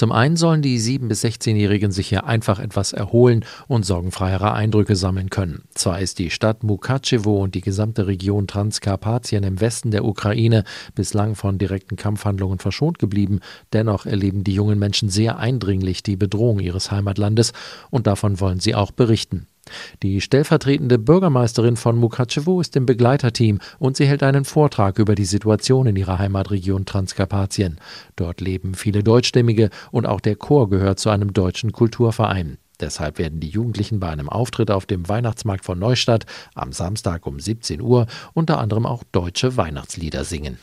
Zum einen sollen die 7- bis 16-Jährigen sich hier einfach etwas erholen und sorgenfreiere Eindrücke sammeln können. Zwar ist die Stadt Mukatschewo und die gesamte Region Transkarpatien im Westen der Ukraine bislang von direkten Kampfhandlungen verschont geblieben, dennoch erleben die jungen Menschen sehr eindringlich die Bedrohung ihres Heimatlandes und davon wollen sie auch berichten. Die stellvertretende Bürgermeisterin von Mukatschewo ist im Begleiterteam und sie hält einen Vortrag über die Situation in ihrer Heimatregion Transkarpatien. Dort leben viele Deutschstämmige und auch der Chor gehört zu einem deutschen Kulturverein. Deshalb werden die Jugendlichen bei einem Auftritt auf dem Weihnachtsmarkt von Neustadt am Samstag um 17 Uhr unter anderem auch deutsche Weihnachtslieder singen.